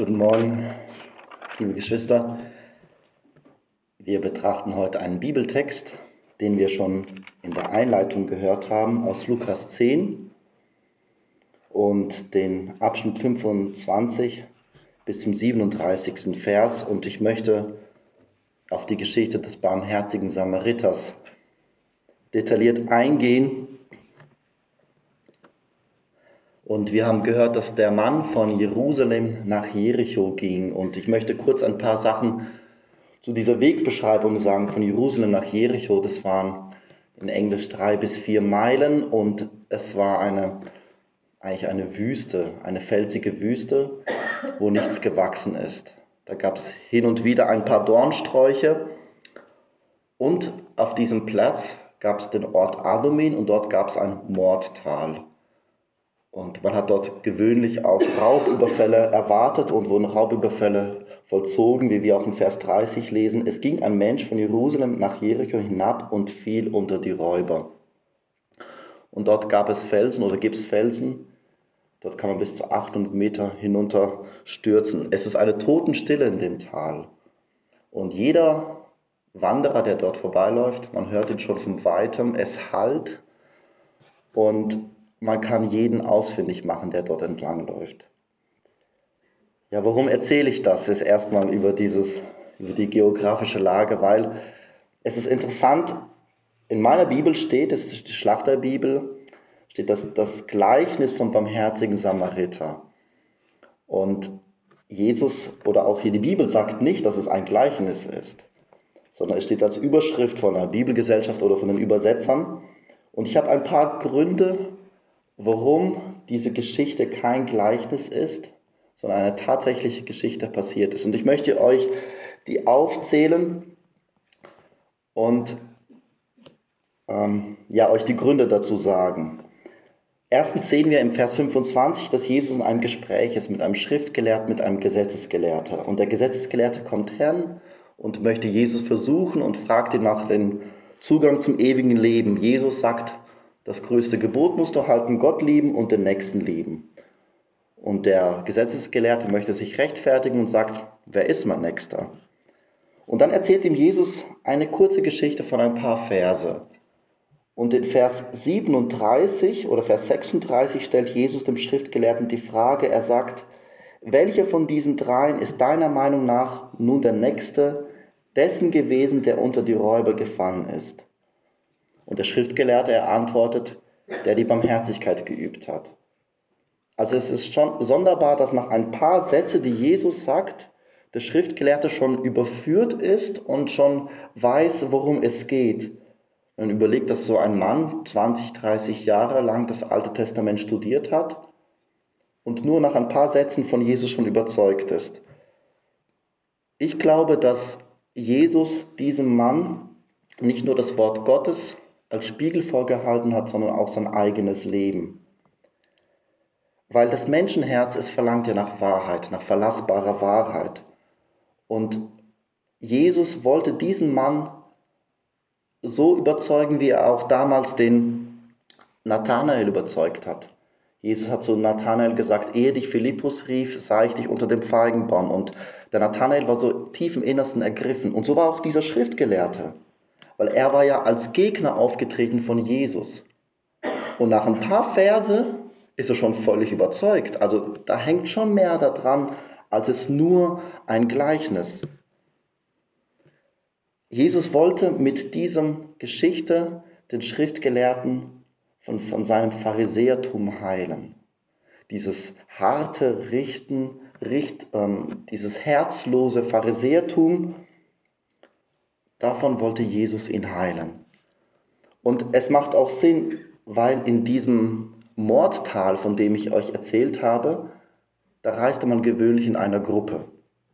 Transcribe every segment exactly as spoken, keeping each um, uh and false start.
Guten Morgen, liebe Geschwister. Wir betrachten heute einen Bibeltext, den wir schon in der Einleitung gehört haben, aus Lukas zehn und den Abschnitt fünfundzwanzig bis zum siebenunddreißigsten Vers. Und ich möchte auf die Geschichte des barmherzigen Samariters detailliert eingehen. Und wir haben gehört, dass der Mann von Jerusalem nach Jericho ging. Und ich möchte kurz ein paar Sachen zu dieser Wegbeschreibung sagen, von Jerusalem nach Jericho. Das waren in Englisch drei bis vier Meilen und es war eine, eigentlich eine Wüste, eine felsige Wüste, wo nichts gewachsen ist. Da gab es hin und wieder ein paar Dornsträuche und auf diesem Platz gab es den Ort Adumim und dort gab es ein Mordtal. Und man hat dort gewöhnlich auch Raubüberfälle erwartet und wurden Raubüberfälle vollzogen, wie wir auch in Vers dreißig lesen. Es ging ein Mensch von Jerusalem nach Jericho hinab und fiel unter die Räuber. Und dort gab es Felsen oder gibt es Felsen. Dort kann man bis zu achthundert Meter hinunter stürzen. Es ist eine Totenstille in dem Tal. Und jeder Wanderer, der dort vorbeiläuft, man hört ihn schon von Weitem, es hallt und man kann jeden ausfindig machen, der dort entlang läuft. Ja, warum erzähle ich das jetzt erstmal über, dieses, über die geografische Lage? Weil es ist interessant, in meiner Bibel steht, das ist die Schlachterbibel, steht das, das Gleichnis vom barmherzigen Samariter. Und Jesus oder auch hier die Bibel sagt nicht, dass es ein Gleichnis ist, sondern es steht als Überschrift von einer Bibelgesellschaft oder von den Übersetzern. Und ich habe ein paar Gründe, warum diese Geschichte kein Gleichnis ist, sondern eine tatsächliche Geschichte passiert ist. Und ich möchte euch die aufzählen und ähm, ja, euch die Gründe dazu sagen. Erstens sehen wir im Vers fünfundzwanzig, dass Jesus in einem Gespräch ist mit einem Schriftgelehrten, mit einem Gesetzesgelehrter. Und der Gesetzesgelehrte kommt her und möchte Jesus versuchen und fragt ihn nach dem Zugang zum ewigen Leben. Jesus sagt, das größte Gebot musst du halten, Gott lieben und den Nächsten lieben. Und der Gesetzesgelehrte möchte sich rechtfertigen und sagt, wer ist mein Nächster? Und dann erzählt ihm Jesus eine kurze Geschichte von ein paar Verse. Und in Vers siebenunddreißig oder Vers sechsunddreißig stellt Jesus dem Schriftgelehrten die Frage, er sagt, welcher von diesen dreien ist deiner Meinung nach nun der Nächste dessen gewesen, der unter die Räuber gefallen ist? Und der Schriftgelehrte, er antwortet, der die Barmherzigkeit geübt hat. Also es ist schon sonderbar, dass nach ein paar Sätzen, die Jesus sagt, der Schriftgelehrte schon überführt ist und schon weiß, worum es geht. Man überlegt, dass so ein Mann zwanzig, dreißig Jahre lang das Alte Testament studiert hat und nur nach ein paar Sätzen von Jesus schon überzeugt ist. Ich glaube, dass Jesus diesem Mann nicht nur das Wort Gottes als Spiegel vorgehalten hat, sondern auch sein eigenes Leben. Weil das Menschenherz, es verlangt ja nach Wahrheit, nach verlassbarer Wahrheit. Und Jesus wollte diesen Mann so überzeugen, wie er auch damals den Nathanael überzeugt hat. Jesus hat zu Nathanael gesagt, ehe dich Philippus rief, sah ich dich unter dem Feigenbaum. Und der Nathanael war so tief im Innersten ergriffen. Und so war auch dieser Schriftgelehrte. Weil er war ja als Gegner aufgetreten von Jesus. Und nach ein paar Verse ist er schon völlig überzeugt. Also da hängt schon mehr daran, als es nur ein Gleichnis. Jesus wollte mit diesem Geschichte den Schriftgelehrten von, von seinem Pharisäertum heilen. Dieses harte Richten, Richt, ähm, dieses herzlose Pharisäertum, davon wollte Jesus ihn heilen. Und es macht auch Sinn, weil in diesem Mordtal, von dem ich euch erzählt habe, da reiste man gewöhnlich in einer Gruppe.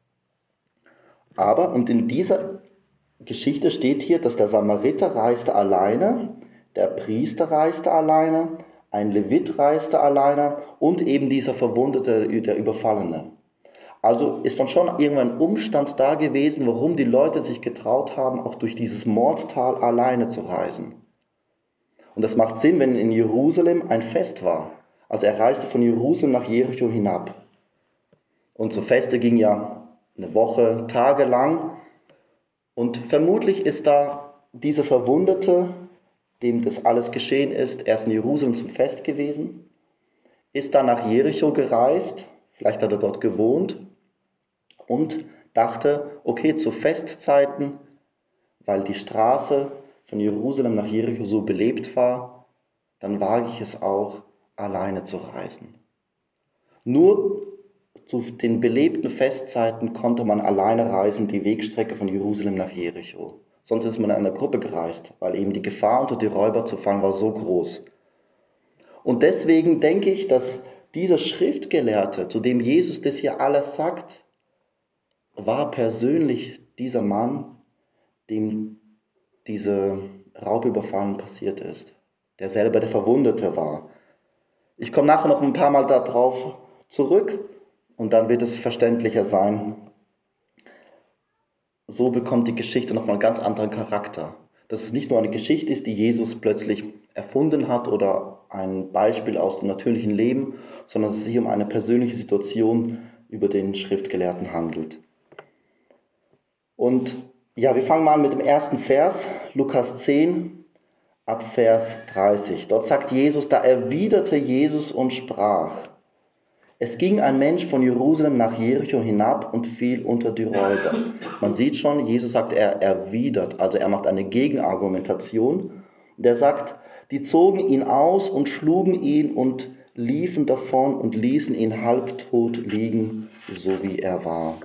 Aber, und in dieser Geschichte steht hier, dass der Samariter reiste alleine, der Priester reiste alleine, ein Levit reiste alleine und eben dieser Verwundete, der Überfallene. Also ist dann schon irgendwann ein Umstand da gewesen, warum die Leute sich getraut haben, auch durch dieses Mordtal alleine zu reisen. Und das macht Sinn, wenn in Jerusalem ein Fest war. Also er reiste von Jerusalem nach Jericho hinab. Und so Feste ging ja eine Woche, Tage lang. Und vermutlich ist da dieser Verwundete, dem das alles geschehen ist, erst in Jerusalem zum Fest gewesen, ist dann nach Jericho gereist, vielleicht hat er dort gewohnt und dachte, okay, zu Festzeiten, weil die Straße von Jerusalem nach Jericho so belebt war, dann wage ich es auch, alleine zu reisen. Nur zu den belebten Festzeiten konnte man alleine reisen, die Wegstrecke von Jerusalem nach Jericho. Sonst ist man in einer Gruppe gereist, weil eben die Gefahr, unter die Räuber zu fallen, war so groß. Und deswegen denke ich, dass dieser Schriftgelehrte, zu dem Jesus das hier alles sagt, war persönlich dieser Mann, dem diese Raubüberfallen passiert ist, der selber der Verwundete war. Ich komme nachher noch ein paar Mal darauf zurück und dann wird es verständlicher sein. So bekommt die Geschichte nochmal einen ganz anderen Charakter. Dass es nicht nur eine Geschichte ist, die Jesus plötzlich erfunden hat oder ein Beispiel aus dem natürlichen Leben, sondern dass es sich um eine persönliche Situation über den Schriftgelehrten handelt. Und ja, wir fangen mal an mit dem ersten Vers, Lukas zehn, ab Vers dreißig. Dort sagt Jesus, da erwiderte Jesus und sprach, es ging ein Mensch von Jerusalem nach Jericho hinab und fiel unter die Räuber. Man sieht schon, Jesus sagt, er erwidert, also er macht eine Gegenargumentation. Der sagt, die zogen ihn aus und schlugen ihn und liefen davon und ließen ihn halbtot liegen, so wie er war.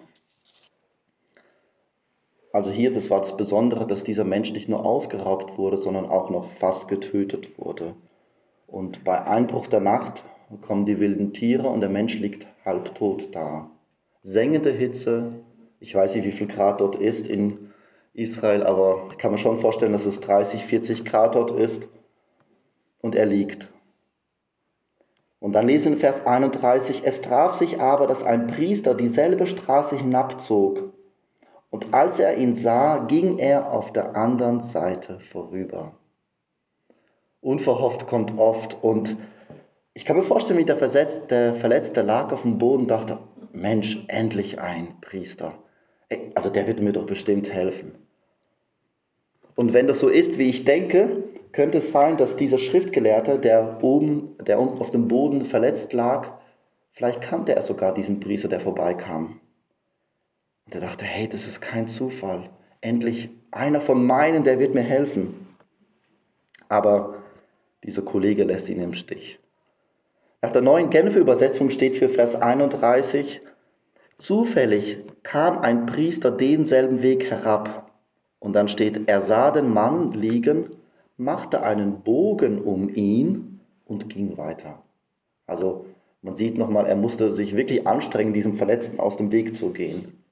Also hier, das war das Besondere, dass dieser Mensch nicht nur ausgeraubt wurde, sondern auch noch fast getötet wurde. Und bei Einbruch der Nacht kommen die wilden Tiere und der Mensch liegt halbtot da. Sengende Hitze, ich weiß nicht, wie viel Grad dort ist in Israel, aber ich kann mir schon vorstellen, dass es dreißig, vierzig Grad dort ist und er liegt. Und dann lesen wir in Vers einunddreißig, es traf sich aber, dass ein Priester dieselbe Straße hinabzog. Und als er ihn sah, ging er auf der anderen Seite vorüber. Unverhofft kommt oft und ich kann mir vorstellen, wie der Verletzte, Verletzte lag auf dem Boden und dachte, Mensch, endlich ein Priester. Also der wird mir doch bestimmt helfen. Und wenn das so ist, wie ich denke, könnte es sein, dass dieser Schriftgelehrte, der oben, der unten auf dem Boden verletzt lag, vielleicht kannte er sogar diesen Priester, der vorbeikam. Und er dachte, hey, das ist kein Zufall. Endlich einer von meinen, der wird mir helfen. Aber dieser Kollege lässt ihn im Stich. Nach der neuen Genfer Übersetzung steht für Vers einunddreißig, zufällig kam ein Priester denselben Weg herab. Und dann steht, er sah den Mann liegen, machte einen Bogen um ihn und ging weiter. Also man sieht nochmal, er musste sich wirklich anstrengen, diesem Verletzten aus dem Weg zu gehen.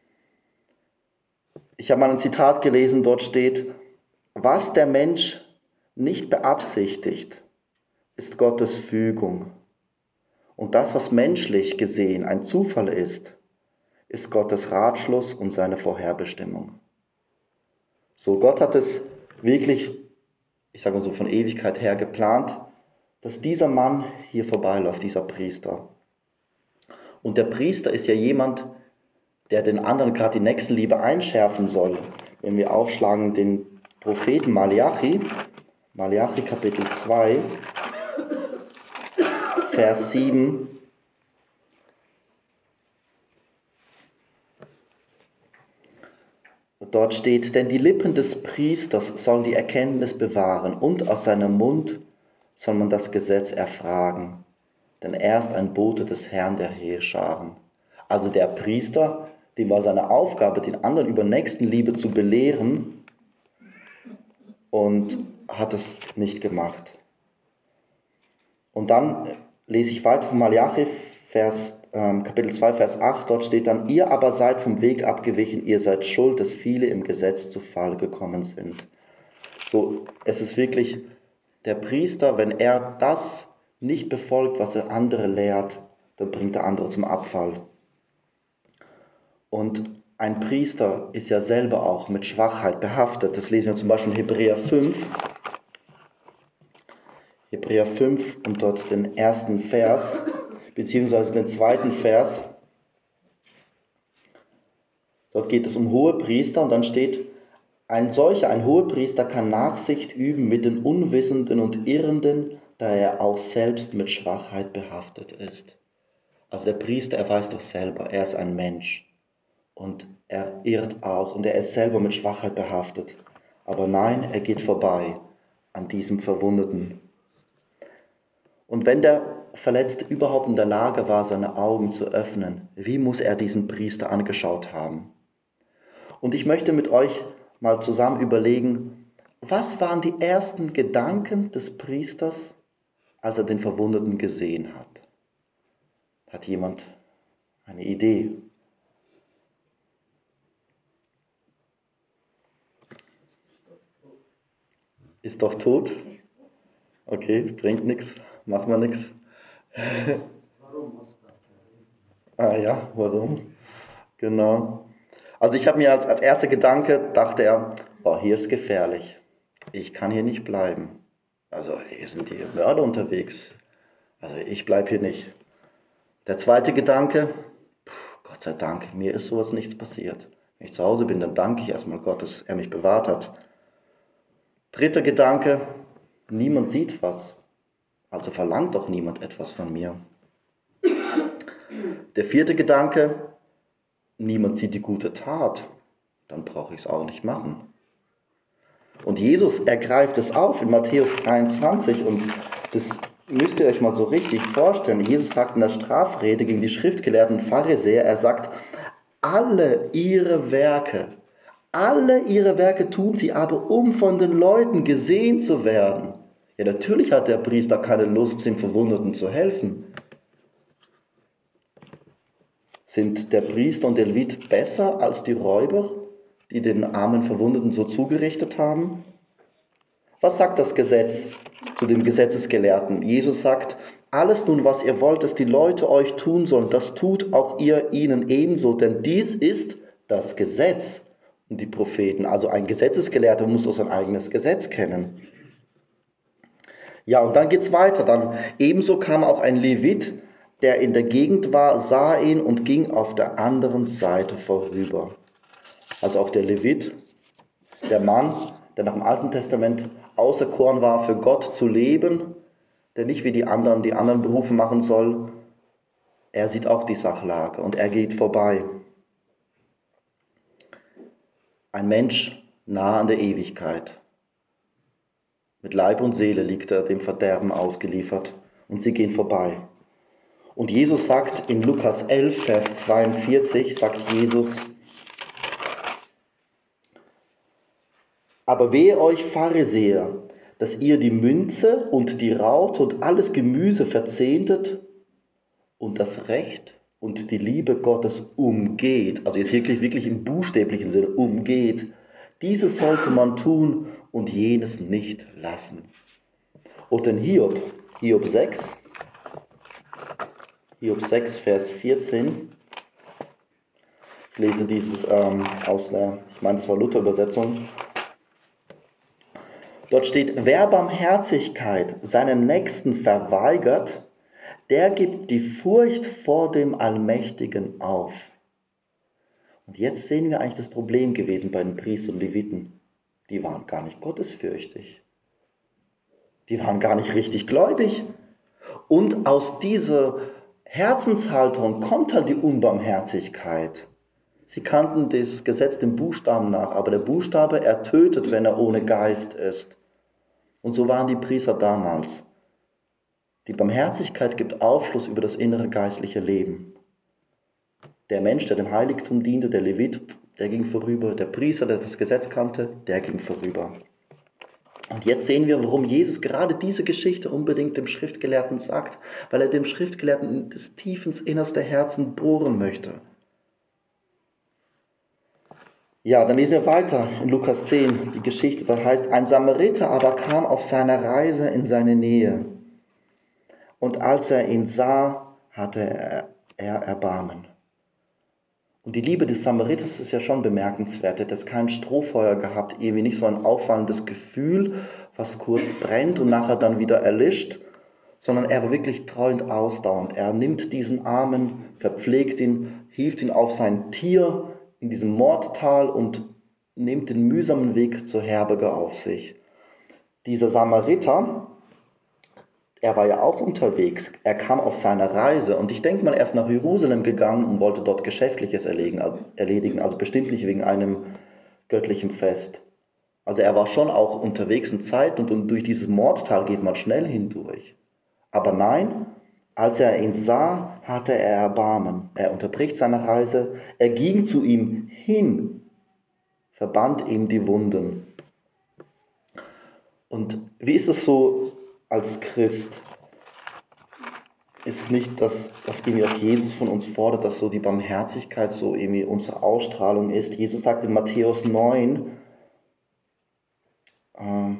Ich habe mal ein Zitat gelesen, dort steht, was der Mensch nicht beabsichtigt, ist Gottes Fügung. Und das, was menschlich gesehen ein Zufall ist, ist Gottes Ratschluss und seine Vorherbestimmung. So, Gott hat es wirklich, ich sage mal so von Ewigkeit her geplant, dass dieser Mann hier vorbeiläuft, dieser Priester. Und der Priester ist ja jemand, der den anderen gerade die Nächstenliebe einschärfen soll. Wenn wir aufschlagen den Propheten Malachi, Malachi Kapitel zwei, Vers sieben. Dort steht, denn die Lippen des Priesters sollen die Erkenntnis bewahren und aus seinem Mund soll man das Gesetz erfragen. Denn er ist ein Bote des Herrn der Heerscharen. Also der Priester, dem war seine Aufgabe, den anderen über Nächstenliebe zu belehren und hat es nicht gemacht. Und dann lese ich weiter von Malachi, Vers, ähm, Kapitel zwei, Vers acht, dort steht dann, ihr aber seid vom Weg abgewichen, ihr seid schuld, dass viele im Gesetz zu Fall gekommen sind. So, es ist wirklich der Priester, wenn er das nicht befolgt, was er andere lehrt, dann bringt er andere zum Abfall. Und ein Priester ist ja selber auch mit Schwachheit behaftet. Das lesen wir zum Beispiel in Hebräer fünf. Hebräer fünf und dort den ersten Vers, beziehungsweise den zweiten Vers. Dort geht es um Hohepriester und dann steht, ein solcher, ein Hohepriester kann Nachsicht üben mit den Unwissenden und Irrenden, da er auch selbst mit Schwachheit behaftet ist. Also der Priester, er weiß doch selber, er ist ein Mensch und er irrt auch und er ist selber mit Schwachheit behaftet. Aber nein, er geht vorbei an diesem Verwundeten. Und wenn der Verletzte überhaupt in der Lage war, seine Augen zu öffnen, wie muss er diesen Priester angeschaut haben? Und ich möchte mit euch mal zusammen überlegen, was waren die ersten Gedanken des Priesters, als er den Verwundeten gesehen hat? Hat jemand eine Idee? Ist doch tot? Okay, bringt nichts, macht man nichts. Warum muss das denn? Ah ja, warum? Genau. Also ich habe mir als, als erster Gedanke, dachte er, oh, hier ist gefährlich. Ich kann hier nicht bleiben. Also hier sind die Mörder unterwegs. Also ich bleibe hier nicht. Der zweite Gedanke, Gott sei Dank, mir ist sowas nichts passiert. Wenn ich zu Hause bin, dann danke ich erstmal Gott, dass er mich bewahrt hat. Dritter Gedanke, niemand sieht was. Also verlangt doch niemand etwas von mir. Der vierte Gedanke, niemand sieht die gute Tat. Dann brauche ich es auch nicht machen. Und Jesus ergreift es auf in Matthäus dreiundzwanzig und das müsst ihr euch mal so richtig vorstellen. Jesus sagt in der Strafrede gegen die schriftgelehrten Pharisäer, er sagt, alle ihre Werke, alle ihre Werke tun sie aber, um von den Leuten gesehen zu werden. Ja, natürlich hat der Priester keine Lust, den Verwundeten zu helfen. Sind der Priester und der Levit besser als die Räuber, die den armen Verwundeten so zugerichtet haben? Was sagt das Gesetz zu dem Gesetzesgelehrten? Jesus sagt, alles nun, was ihr wollt, dass die Leute euch tun sollen, das tut auch ihr ihnen ebenso, denn dies ist das Gesetz und die Propheten. Also ein Gesetzesgelehrter muss doch sein eigenes Gesetz kennen. Ja, und dann geht's weiter. Dann ebenso kam auch ein Levit, der in der Gegend war, sah ihn und ging auf der anderen Seite vorüber. Also auch der Levit, der Mann, der nach dem Alten Testament auserkoren war, für Gott zu leben, der nicht wie die anderen die anderen Berufe machen soll, er sieht auch die Sachlage und er geht vorbei. Ein Mensch nah an der Ewigkeit. Mit Leib und Seele liegt er dem Verderben ausgeliefert und sie gehen vorbei. Und Jesus sagt in Lukas elf, Vers zweiundvierzig, sagt Jesus, aber wehe euch Pharisäer, dass ihr die Münze und die Raute und alles Gemüse verzehntet und das Recht und die Liebe Gottes umgeht, also jetzt wirklich, wirklich im buchstäblichen Sinne umgeht. Dieses sollte man tun und jenes nicht lassen. Und in Hiob, Hiob sechs, Hiob sechs, Vers vierzehn, ich lese dieses ähm, aus der, ich meine, das war Luther-Übersetzung. Dort steht, wer Barmherzigkeit seinem Nächsten verweigert, der gibt die Furcht vor dem Allmächtigen auf. Und jetzt sehen wir eigentlich das Problem gewesen bei den Priestern und Leviten. Die waren gar nicht gottesfürchtig. Die waren gar nicht richtig gläubig. Und aus dieser Herzenshaltung kommt halt die Unbarmherzigkeit. Sie kannten das Gesetz dem Buchstaben nach, aber der Buchstabe, er tötet, wenn er ohne Geist ist. Und so waren die Priester damals. Die Barmherzigkeit gibt Aufschluss über das innere geistliche Leben. Der Mensch, der dem Heiligtum diente, der Levit, der ging vorüber. Der Priester, der das Gesetz kannte, der ging vorüber. Und jetzt sehen wir, warum Jesus gerade diese Geschichte unbedingt dem Schriftgelehrten sagt, weil er dem Schriftgelehrten das tief ins innerste Herzen bohren möchte. Ja, dann lesen wir weiter in Lukas zehn, die Geschichte, da heißt, ein Samariter aber kam auf seiner Reise in seine Nähe. Und als er ihn sah, hatte er, er Erbarmen. Und die Liebe des Samariters ist ja schon bemerkenswert. Er hat jetzt kein Strohfeuer gehabt, irgendwie nicht so ein auffallendes Gefühl, was kurz brennt und nachher dann wieder erlischt, sondern er war wirklich treu und ausdauernd. Er nimmt diesen Armen, verpflegt ihn, hilft ihn auf sein Tier in diesem Mordtal und nimmt den mühsamen Weg zur Herberge auf sich. Dieser Samariter, er war ja auch unterwegs, er kam auf seiner Reise und ich denke mal, er ist nach Jerusalem gegangen und wollte dort Geschäftliches erledigen, also bestimmt nicht wegen einem göttlichen Fest. Also er war schon auch unterwegs in Zeit und, und durch dieses Mordtal geht man schnell hindurch. Aber nein, als er ihn sah, hatte er Erbarmen. Er unterbricht seine Reise, er ging zu ihm hin, verband ihm die Wunden. Und wie ist es so als Christ? Ist nicht, dass, dass irgendwie auch Jesus von uns fordert, dass so die Barmherzigkeit so irgendwie unsere Ausstrahlung ist. Jesus sagt in Matthäus neun, ähm,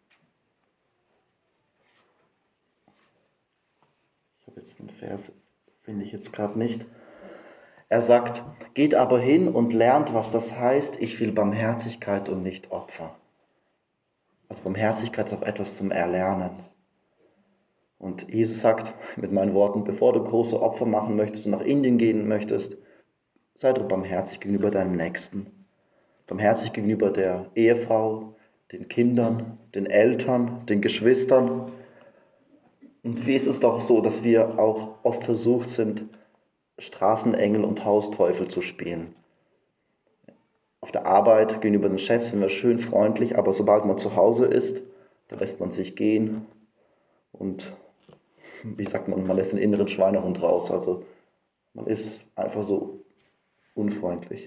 ich habe jetzt den Vers, finde ich jetzt gerade nicht. Er sagt, geht aber hin und lernt, was das heißt, ich will Barmherzigkeit und nicht Opfer. Also Barmherzigkeit ist auch etwas zum Erlernen. Und Jesus sagt mit meinen Worten, bevor du große Opfer machen möchtest und nach Indien gehen möchtest, sei doch barmherzig gegenüber deinem Nächsten. Barmherzig gegenüber der Ehefrau, den Kindern, den Eltern, den Geschwistern. Und wie ist es doch so, dass wir auch oft versucht sind, Straßenengel und Hausteufel zu spielen. Auf der Arbeit gegenüber den Chefs sind wir schön freundlich, aber sobald man zu Hause ist, da lässt man sich gehen und wie sagt man, man lässt den inneren Schweinehund raus. Also man ist einfach so unfreundlich.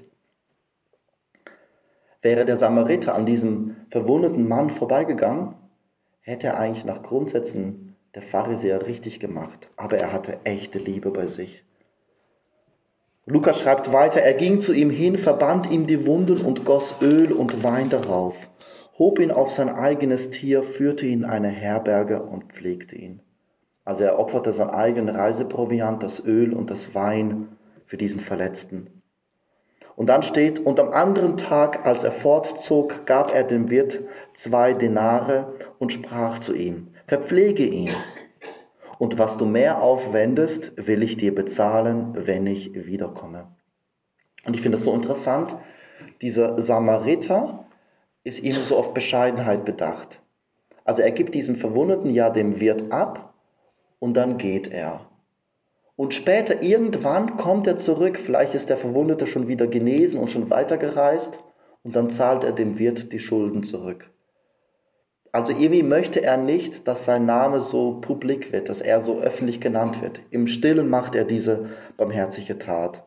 Wäre der Samariter an diesem verwundeten Mann vorbeigegangen, hätte er eigentlich nach Grundsätzen der Pharisäer richtig gemacht, aber er hatte echte Liebe bei sich. Lukas schreibt weiter, er ging zu ihm hin, verband ihm die Wunden und goss Öl und Wein darauf, hob ihn auf sein eigenes Tier, führte ihn in eine Herberge und pflegte ihn. Also er opferte sein eigenen Reiseproviant, das Öl und das Wein für diesen Verletzten. Und dann steht, und am anderen Tag, als er fortzog, gab er dem Wirt zwei Denare und sprach zu ihm, verpflege ihn. Und was du mehr aufwendest, will ich dir bezahlen, wenn ich wiederkomme. Und ich finde das so interessant, dieser Samariter ist ihm so auf Bescheidenheit bedacht. Also er gibt diesem Verwundeten ja dem Wirt ab und dann geht er. Und später irgendwann kommt er zurück, vielleicht ist der Verwundete schon wieder genesen und schon weitergereist und dann zahlt er dem Wirt die Schulden zurück. Also irgendwie möchte er nicht, dass sein Name so publik wird, dass er so öffentlich genannt wird. Im Stillen macht er diese barmherzige Tat.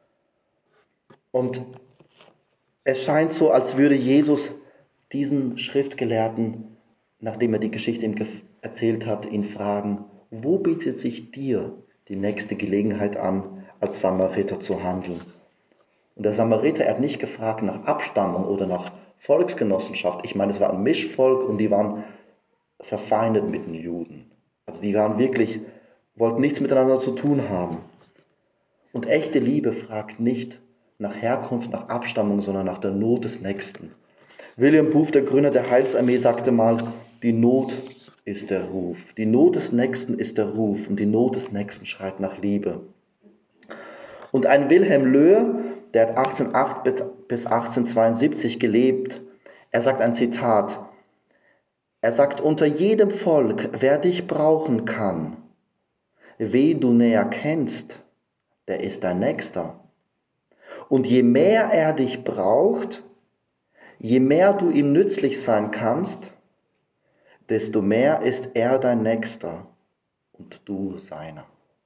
Und es scheint so, als würde Jesus diesen Schriftgelehrten, nachdem er die Geschichte ihm erzählt hat, ihn fragen, wo bietet sich dir die nächste Gelegenheit an, als Samariter zu handeln? Und der Samariter, er hat nicht gefragt nach Abstammung oder nach Volksgenossenschaft. Ich meine, es war ein Mischvolk und die waren verfeindet mit den Juden. Also die waren wirklich, wollten nichts miteinander zu tun haben. Und echte Liebe fragt nicht nach Herkunft, nach Abstammung, sondern nach der Not des Nächsten. William Booth, der Gründer der Heilsarmee, sagte mal, die Not ist der Ruf. Die Not des Nächsten ist der Ruf und die Not des Nächsten schreit nach Liebe. Und ein Wilhelm Löhe, der hat achtzehnhundertacht bis achtzehnhundertzweiundsiebzig gelebt. Er sagt ein Zitat. Er sagt, unter jedem Volk, wer dich brauchen kann, wen du näher kennst, der ist dein Nächster. Und je mehr er dich braucht, je mehr du ihm nützlich sein kannst, desto mehr ist er dein Nächster und du seiner.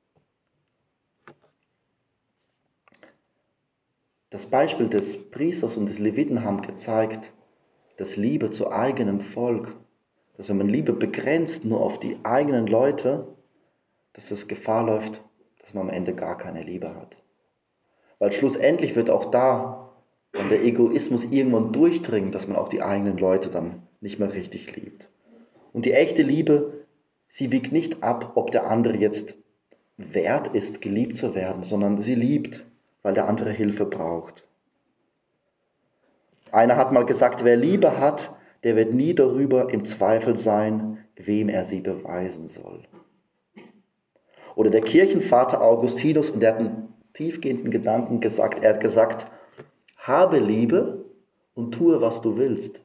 Das Beispiel des Priesters und des Leviten haben gezeigt, dass Liebe zu eigenem Volk, dass wenn man Liebe begrenzt nur auf die eigenen Leute, dass es Gefahr läuft, dass man am Ende gar keine Liebe hat. Weil schlussendlich wird auch da dann der Egoismus irgendwann durchdringen, dass man auch die eigenen Leute dann nicht mehr richtig liebt. Und die echte Liebe, sie wiegt nicht ab, ob der andere jetzt wert ist, geliebt zu werden, sondern sie liebt, weil der andere Hilfe braucht. Einer hat mal gesagt, wer Liebe hat, der wird nie darüber im Zweifel sein, wem er sie beweisen soll. Oder der Kirchenvater Augustinus, und der hat einen tiefgehenden Gedanken gesagt, er hat gesagt, habe Liebe und tue, was du willst.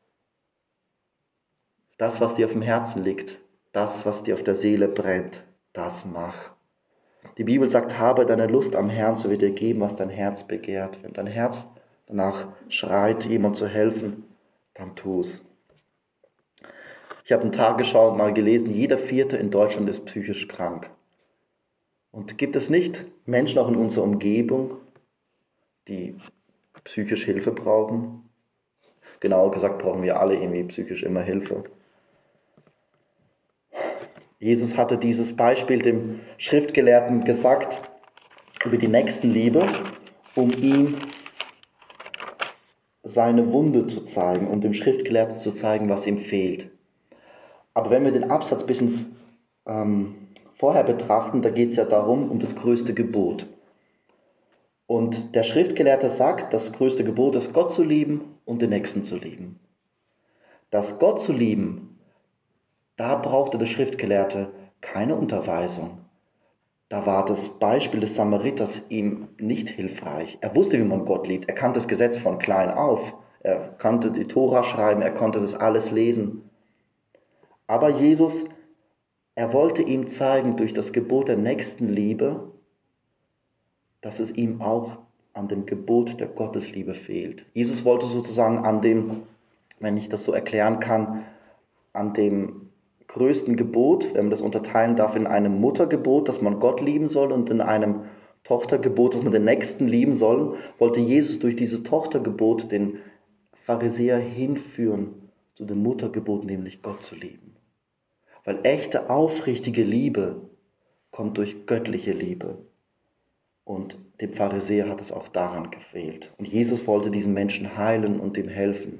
Das, was dir auf dem Herzen liegt, das, was dir auf der Seele brennt, das mach. Die Bibel sagt, habe deine Lust am Herrn, so wird dir geben, was dein Herz begehrt. Wenn dein Herz danach schreit, jemand zu helfen, dann tu es. Ich habe in Tagesschau mal gelesen, jeder Vierte in Deutschland ist psychisch krank. Und gibt es nicht Menschen auch in unserer Umgebung, die psychisch Hilfe brauchen? Genauer gesagt brauchen wir alle irgendwie psychisch immer Hilfe. Jesus hatte dieses Beispiel dem Schriftgelehrten gesagt über die Nächstenliebe, um ihm seine Wunde zu zeigen, um dem Schriftgelehrten zu zeigen, was ihm fehlt. Aber wenn wir den Absatz ein bisschen ähm, vorher betrachten, da geht es ja darum, um das größte Gebot. Und der Schriftgelehrte sagt, das größte Gebot ist, Gott zu lieben und den Nächsten zu lieben. Das Gott zu lieben, da brauchte der Schriftgelehrte keine Unterweisung. Da war das Beispiel des Samariters ihm nicht hilfreich. Er wusste, wie man Gott liebt. Er kannte das Gesetz von klein auf. Er kannte die Tora schreiben, er konnte das alles lesen. Aber Jesus, er wollte ihm zeigen durch das Gebot der Nächstenliebe, dass es ihm auch an dem Gebot der Gottesliebe fehlt. Jesus wollte sozusagen an dem, wenn ich das so erklären kann, an dem größten Gebot, wenn man das unterteilen darf, in einem Muttergebot, dass man Gott lieben soll, und in einem Tochtergebot, dass man den Nächsten lieben soll, wollte Jesus durch dieses Tochtergebot den Pharisäer hinführen zu dem Muttergebot, nämlich Gott zu lieben. Weil echte, aufrichtige Liebe kommt durch göttliche Liebe. Und dem Pharisäer hat es auch daran gefehlt. Und Jesus wollte diesen Menschen heilen und ihm helfen.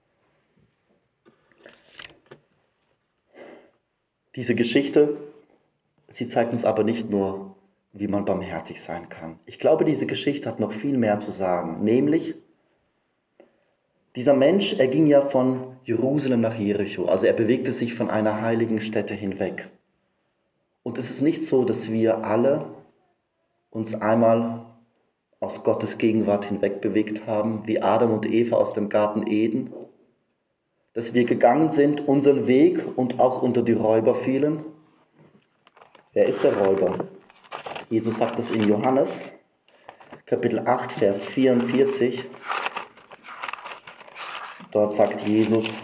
Diese Geschichte, sie zeigt uns aber nicht nur, wie man barmherzig sein kann. Ich glaube, diese Geschichte hat noch viel mehr zu sagen. Nämlich, dieser Mensch, er ging ja von Jerusalem nach Jericho. Also er bewegte sich von einer heiligen Stätte hinweg. Und es ist nicht so, dass wir alle uns einmal aus Gottes Gegenwart hinweg bewegt haben, wie Adam und Eva aus dem Garten Eden, dass wir gegangen sind, unseren Weg und auch unter die Räuber fielen. Wer ist der Räuber? Jesus sagt es in Johannes, Kapitel acht, Vers vierundvierzig. Dort sagt Jesus,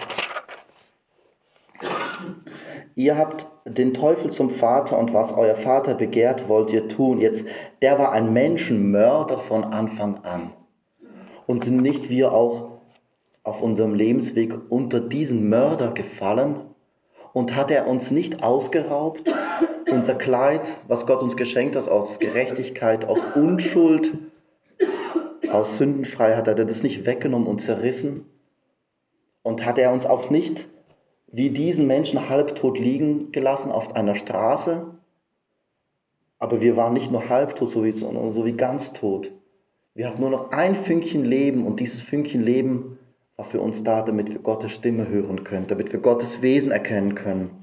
ihr habt den Teufel zum Vater und was euer Vater begehrt, wollt ihr tun. Jetzt, der war ein Menschenmörder von Anfang an. Und sind nicht wir auch auf unserem Lebensweg unter diesen Mörder gefallen? Und hat er uns nicht ausgeraubt? Unser Kleid, was Gott uns geschenkt hat, aus Gerechtigkeit, aus Unschuld, aus Sündenfreiheit, hat er das nicht weggenommen und zerrissen? Und hat er uns auch nicht wie diesen Menschen halbtot liegen gelassen auf einer Straße? Aber wir waren nicht nur halbtot, so wie, sondern so wie ganz tot. Wir hatten nur noch ein Fünkchen Leben, und dieses Fünkchen Leben war für uns da, damit wir Gottes Stimme hören können, damit wir Gottes Wesen erkennen können.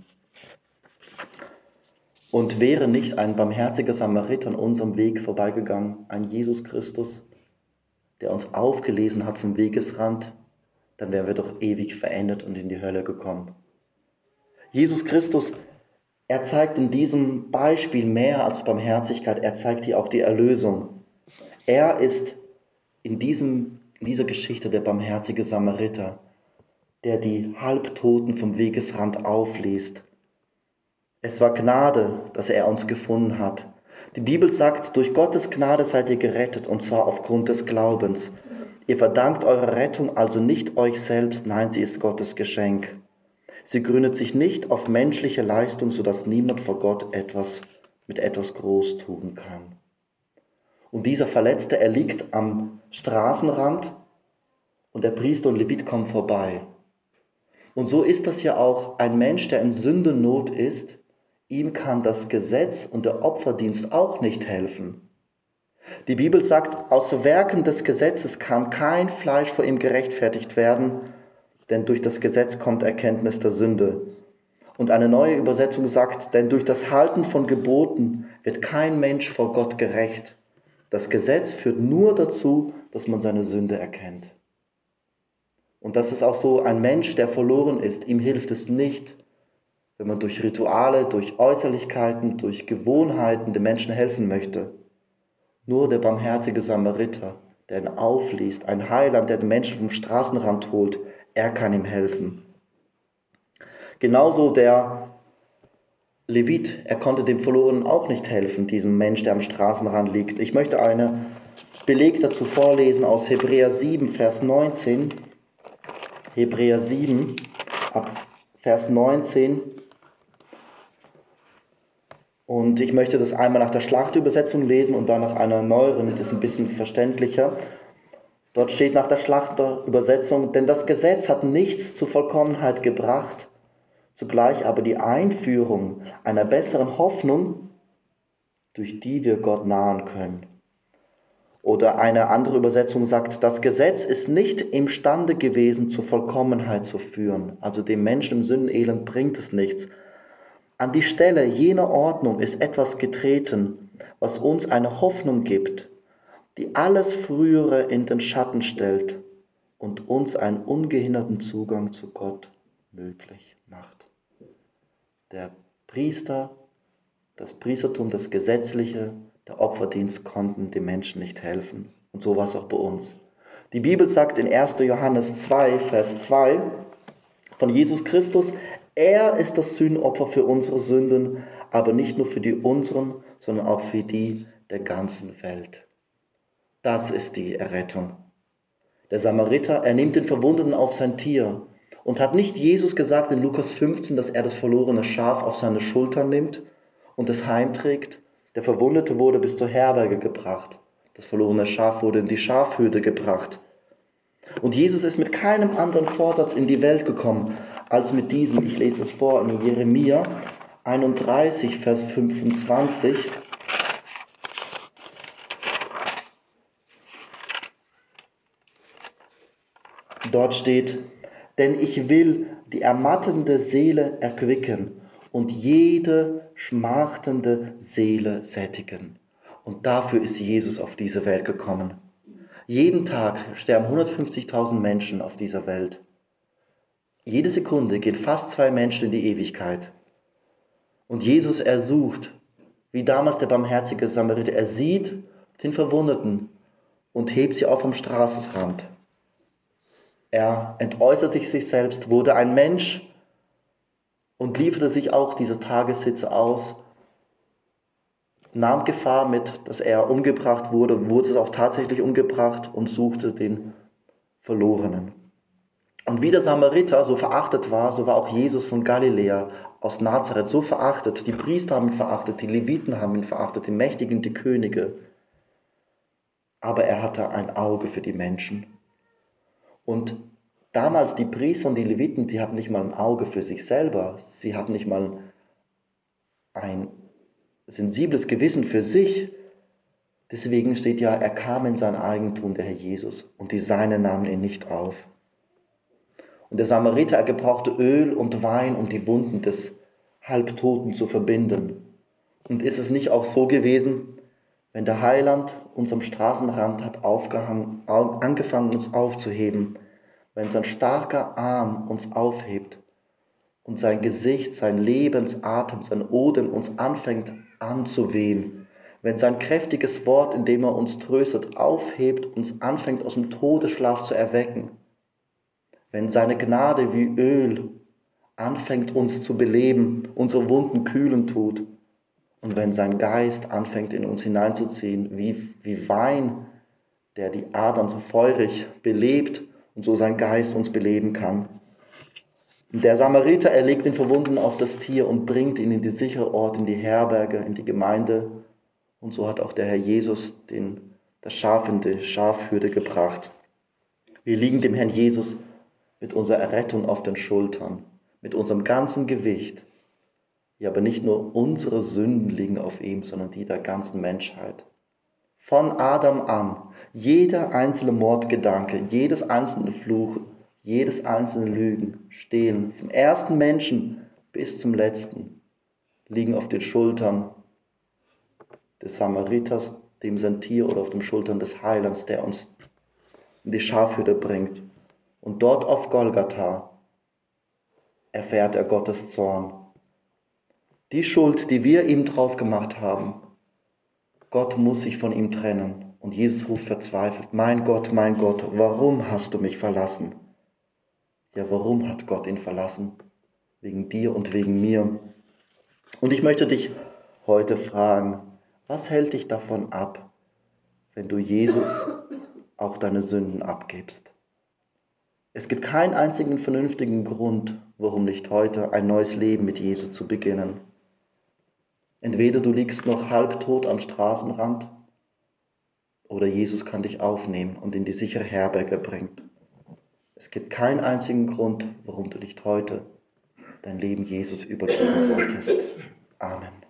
Und wäre nicht ein barmherziger Samariter an unserem Weg vorbeigegangen, ein Jesus Christus, der uns aufgelesen hat vom Wegesrand, dann wären wir doch ewig verändert und in die Hölle gekommen. Jesus Christus, er zeigt in diesem Beispiel mehr als Barmherzigkeit, er zeigt hier auch die Erlösung. Er ist in, diesem, in dieser Geschichte der barmherzige Samariter, der die Halbtoten vom Wegesrand aufliest. Es war Gnade, dass er uns gefunden hat. Die Bibel sagt, durch Gottes Gnade seid ihr gerettet, und zwar aufgrund des Glaubens. Ihr verdankt eure Rettung also nicht euch selbst, nein, sie ist Gottes Geschenk. Sie gründet sich nicht auf menschliche Leistung, sodass niemand vor Gott etwas mit etwas groß tun kann. Und dieser Verletzte, er liegt am Straßenrand und der Priester und Levit kommen vorbei. Und so ist das ja auch ein Mensch, der in Sündennot ist, ihm kann das Gesetz und der Opferdienst auch nicht helfen. Die Bibel sagt, aus Werken des Gesetzes kann kein Fleisch vor ihm gerechtfertigt werden, denn durch das Gesetz kommt Erkenntnis der Sünde. Und eine neue Übersetzung sagt, denn durch das Halten von Geboten wird kein Mensch vor Gott gerecht. Das Gesetz führt nur dazu, dass man seine Sünde erkennt. Und das ist auch so, ein Mensch, der verloren ist, ihm hilft es nicht, wenn man durch Rituale, durch Äußerlichkeiten, durch Gewohnheiten den Menschen helfen möchte. Nur der barmherzige Samariter, der ihn aufliest, ein Heiland, der den Menschen vom Straßenrand holt, er kann ihm helfen. Genauso der Levit, er konnte dem Verlorenen auch nicht helfen, diesem Mensch, der am Straßenrand liegt. Ich möchte einen Beleg dazu vorlesen aus Hebräer sieben, Vers neunzehn. Hebräer sieben, ab Vers neunzehn. Und ich möchte das einmal nach der Schlachterübersetzung lesen und dann nach einer neueren, das ist ein bisschen verständlicher. Dort steht nach der Schlachterübersetzung: Denn das Gesetz hat nichts zur Vollkommenheit gebracht, zugleich aber die Einführung einer besseren Hoffnung, durch die wir Gott nahen können. Oder eine andere Übersetzung sagt, das Gesetz ist nicht imstande gewesen, zur Vollkommenheit zu führen. Also dem Menschen im Sündenelend bringt es nichts. An die Stelle jener Ordnung ist etwas getreten, was uns eine Hoffnung gibt, die alles Frühere in den Schatten stellt und uns einen ungehinderten Zugang zu Gott möglich macht. Der Priester, das Priestertum, das Gesetzliche, der Opferdienst konnten den Menschen nicht helfen. Und so war es auch bei uns. Die Bibel sagt in erster Johannes zwei, Vers zwei von Jesus Christus: Er ist das Sühnopfer für unsere Sünden, aber nicht nur für die unseren, sondern auch für die der ganzen Welt. Das ist die Errettung. Der Samariter, er nimmt den Verwundeten auf sein Tier und hat nicht Jesus gesagt in Lukas fünfzehn, dass er das verlorene Schaf auf seine Schultern nimmt und es heimträgt. Der Verwundete wurde bis zur Herberge gebracht. Das verlorene Schaf wurde in die Schafhürde gebracht. Und Jesus ist mit keinem anderen Vorsatz in die Welt gekommen, als mit diesem. Ich lese es vor in Jeremia einunddreißig, Vers fünfundzwanzig. Dort steht: Denn ich will die ermattende Seele erquicken und jede schmachtende Seele sättigen. Und dafür ist Jesus auf diese Welt gekommen. Jeden Tag sterben hundertfünfzigtausend Menschen auf dieser Welt. Jede Sekunde gehen fast zwei Menschen in die Ewigkeit. Und Jesus ersucht, wie damals der barmherzige Samariter, er sieht den Verwundeten und hebt sie auf vom Straßenrand. Er entäußerte sich selbst, wurde ein Mensch und lieferte sich auch diese Tagessitze aus, nahm Gefahr mit, dass er umgebracht wurde, wurde es auch tatsächlich umgebracht und suchte den Verlorenen. Und wie der Samariter so verachtet war, so war auch Jesus von Galiläa aus Nazareth so verachtet. Die Priester haben ihn verachtet, die Leviten haben ihn verachtet, die Mächtigen, die Könige. Aber er hatte ein Auge für die Menschen. Und damals die Priester und die Leviten, die hatten nicht mal ein Auge für sich selber. Sie hatten nicht mal ein sensibles Gewissen für sich. Deswegen steht ja, er kam in sein Eigentum, der Herr Jesus, und die Seinen nahmen ihn nicht auf. Und der Samariter, er gebrauchte Öl und Wein, um die Wunden des Halbtoten zu verbinden. Und ist es nicht auch so gewesen, wenn der Heiland uns am Straßenrand hat aufgehangen, angefangen, uns aufzuheben, wenn sein starker Arm uns aufhebt und sein Gesicht, sein Lebensatem, sein Odem uns anfängt anzuwehen, wenn sein kräftiges Wort, in dem er uns tröstet, aufhebt, uns anfängt aus dem Todesschlaf zu erwecken, wenn seine Gnade wie Öl anfängt uns zu beleben, unsere Wunden kühlen tut, und wenn sein Geist anfängt in uns hineinzuziehen, wie, wie Wein, der die Adern so feurig belebt und so sein Geist uns beleben kann. Und der Samariter, er legt den Verwundeten auf das Tier und bringt ihn in die sichere Ort, in die Herberge, in die Gemeinde. Und so hat auch der Herr Jesus den, das Schaf in die Schafhürde gebracht. Wir liegen dem Herrn Jesus mit unserer Errettung auf den Schultern, mit unserem ganzen Gewicht. Ja, aber nicht nur unsere Sünden liegen auf ihm, sondern die der ganzen Menschheit. Von Adam an, jeder einzelne Mordgedanke, jedes einzelne Fluch, jedes einzelne Lügen, Stehlen, vom ersten Menschen bis zum letzten, liegen auf den Schultern des Samariters, dem Sentier oder auf den Schultern des Heilands, der uns in die Schafhütte bringt. Und dort auf Golgatha erfährt er Gottes Zorn. Die Schuld, die wir ihm drauf gemacht haben, Gott muss sich von ihm trennen. Und Jesus ruft verzweifelt, mein Gott, mein Gott, warum hast du mich verlassen? Ja, warum hat Gott ihn verlassen? Wegen dir und wegen mir. Und ich möchte dich heute fragen, was hält dich davon ab, wenn du Jesus auch deine Sünden abgibst? Es gibt keinen einzigen vernünftigen Grund, warum nicht heute ein neues Leben mit Jesus zu beginnen. Entweder du liegst noch halbtot am Straßenrand oder Jesus kann dich aufnehmen und in die sichere Herberge bringen. Es gibt keinen einzigen Grund, warum du nicht heute dein Leben Jesus übergeben solltest. Amen.